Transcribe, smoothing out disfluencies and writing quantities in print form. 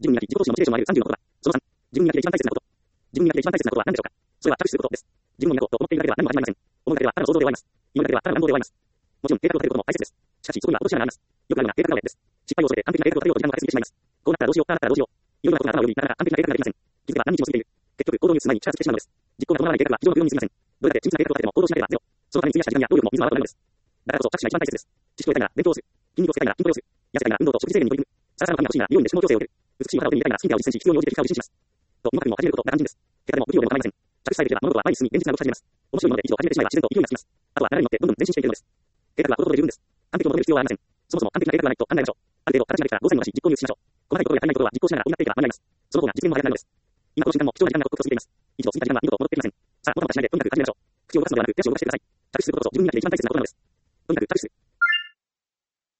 自分にだけ自己投資のモチベーションを上げる30のことだ。その3、自分にだけ一番大切なこと。自分にだけ一番大切なことは何でしょうか。それは着手することです。自分の都と思っているだけでは何も始まりません。思うだけではただの想像で終わります。言うだけではただの乱暴で終わります。もちろん計画を立てることも大切です。しかしそこには落とし穴があります。よくあるのが計画が悪いです。失敗を恐れて完璧な計画を立てようと時間をかけすぎてしまいます。こうなったらどうしよう、ああなったらどうしよう。いろいろなことが頭を呼び、なかなか完璧な計画ができません。気づけば何日も過ぎている。結局行動に移す前に力尽きてしまうのです。実行が伴わない計画は非常に不要に過ぎません。どれだけ緻密な計画を立てても行動しなければゼロ。そのために費やした時間や労力も水の泡となるのです。だからこそ着手が一番大切です。知識を得たいなら勉強をする。筋肉をつけたいなら筋トレをする。痩せたいなら運動と食事制限に取り組む。サラサラの髪が欲しいなら美容院で種毛矯正を受ける。美しい肌を手に入れたいならスキンケアを実践し必要に応じて結果を実施します。と、今からでも始めることが肝心です。結果でも不器用でも構いません。着手さえできれば物事は前に進み現実な動き始めます。面白いもので一度始めてしまえば自然と勢いがつきます。あとは流れに乗ってどんどん前進していけるのです。計画はこのことで十分です。完璧を求める必要はありません。そもそも完璧な計画がないと考えましょう。ある程度形ができたら動作に戻し実行に移しましょう。細かいことや足りないことは実行しながら補っていけば間に合います。その方が実現も早くなるのです。今この瞬間も貴重な時間が刻々過ぎています。以上、過ぎた時間は二度と戻ってきません。さあ、もたもたしないでとにかく始めましょう。口を動かすのではなく手足を動かしてください。着手することこそ自分にだけで一番大切なことなのです。